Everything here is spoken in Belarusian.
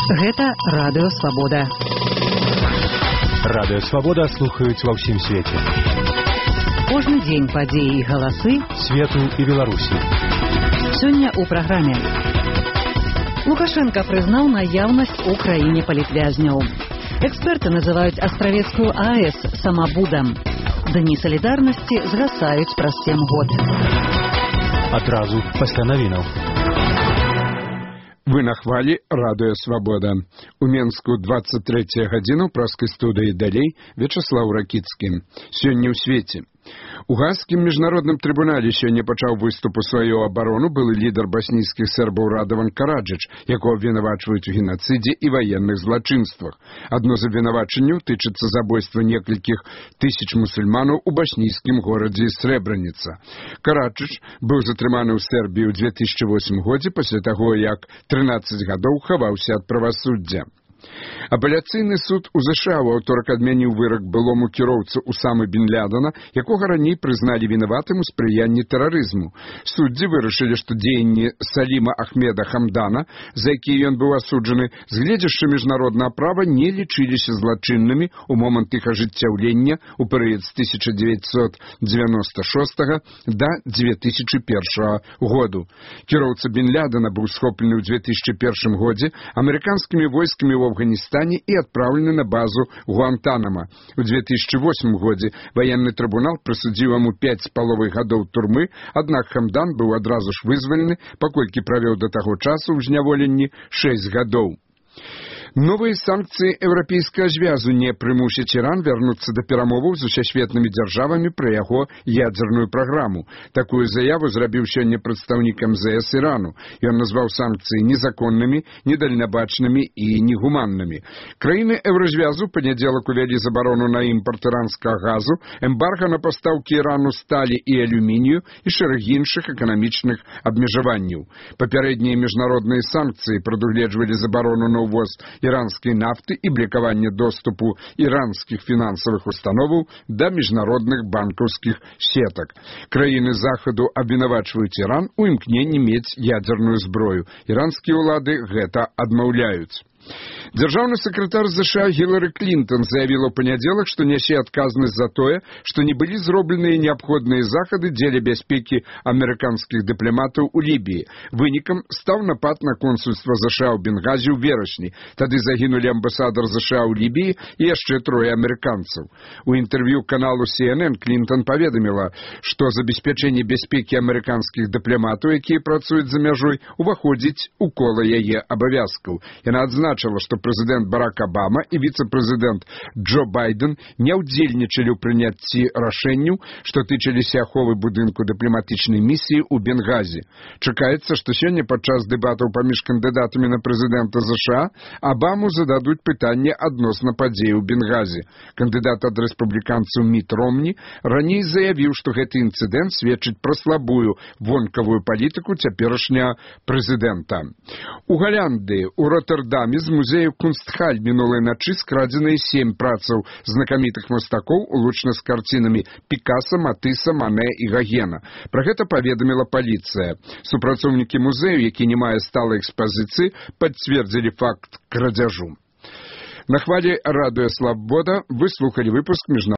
Гэта Радыё Свабода. Радыё Свабода слухаюць ва ўсім свеце. Кожны дзень падзеі і галасы свету і Беларусі. Сёння ў праграме. Лукашенко прызнаў наяўнасць у краіне палітвязняў. Эксперты называюць Астравецкую АЭС самабудам. Дні салідарнасці згасаюць праз 7 год. Адразу пасля навінаў. Вы на хвалі Радыё Свабода. У Менску 23 гадзіну праскай студыі далей Вячаслаў Ракіцкі. Сёння ў свеце. У Гаагскім міжнародным трыбунале сёння пачаў выступ у сваю абарону былы лідар баснійскіх сербаў Радаван Караджыч, якого абвінавачваюць у генацыдзе і ваенных злачынствах. Адно з абвінавачанняў тычыцца забойства некалькіх тысяч мусульманаў у баснійскім горадзе Срэбраніца. Караджыч быў затрыманы ў Сербіі ў 2008 годзе пасля таго, як 13 гадоў хаваўся ад правасуддзя. Апеляцыйны суд у ЗША ў аўторак адмяніў вырак былому кіроўцу Усамы бін Лядана, якога раней прызналі вінаватым у спрыянні тэрарызму. Суддзі вырашылі, што дзеянні Саліма Ахмеда Хамдана, за якія ён быў асуджаны, з гледзяшча міжнароднага права не лічыліся злачыннымі ў момант іх ажыццяўлення ў перыяд з 1996 да 2001 году. Кіроўца бін Лядана быў схоплены ў 2001 годзе амерыканскімі войскамі ў Афганістане і адпраўлены на базу Гуантанама. У 2008 годзе ваенны трыбунал прысудзіў яму 5,5 гадоў турмы, аднак Хамдан быў адразу ж вызвалены, паколькі правёў да таго часу ў зняволенні 6 гадоў. Новыя санкцыі Еўрапейскага звязу не прымусяць Іран вярнуцца да перамоваў з усесветнымі дзяржавамі пра яго ядзерную праграму. Такую заяву зрабіў сёння прадстаўнік МЗС Ірану. Ён назваў санкцыі незаконнымі, недальнабачнымі і негуманнымі. Краіны Еўразвязу панядзелак увялі забарону на імпарт іранскага газу, эмбарга на пастаўкі Ірану сталі і алюмінію і шэраг іншых эканамічных абмежаванняў. Папярэднія міжнародныя санкцыі прадугледжвалі забарону на ўвоз іранскай нафты і блакаванне доступу іранскіх фінансавых установаў да міжнародных банкаўскіх сетак. Краіны Захаду абвінавачваюць Іран у імкненні мець ядзерную зброю. Іранскія ўлады гэта адмаўляюць. Дзяржаўны сакратар ЗША Гілары Клінтон заявіла ў панядзелак, што нясе адказнасць за тое, што не былі зробленыя неабходныя захады дзеля бяспекі амерыканскіх дыпламатаў у Лібіі. Вынікам стаў напад на консульства ЗША ў Бенгазе ў верасні. Тады загінулі амбасадар ЗША ў Лібіі і яшчэ 3 амерыканцаў. У інтэрв'ю каналу CNN Клінтон паведаміла, што забеспячэнне бяспекі амерыканскіх дыпламатаў, якія працуюць за мяжой, уваходзіць у кола яе абавязкаў. Яна адзначыла, што прэзідэнт Барак Абама і віцэ-прэзідэнт Джо Байден не ўдзельнічалі ў прыняцці рашэнняў, што тычыліся аховы будынку дыпламатычнай місіі ў Бенгазе. Чакаецца, што сёння падчас дэбатаў паміж кандыдатамі на прэзідэнта ЗША Абаму зададуць пытанне адносна падзей у Бенгазе. Кандыдат ад рэспубліканцаў Міт Ромні раней заявіў, што гэты інцыдэнт сведчыць пра слабую вонкавую палітыку цяперашняга прэзідэнта. У Галандыі, у Роттердаме з музею Кунстхаль мінулай начы скрадзеныя 7 працаў знакамітых мастакоў, улучна з карцінамі Пікаса, Матыса, Мане і Гагена. Пра гэта паведаміла паліцыя. Супрацоўнікі музею, які не мае сталай экспазіцыі, пацвердзілі факт крадзяжу. На хвалі Радыё Свабода вы слухалі выпуск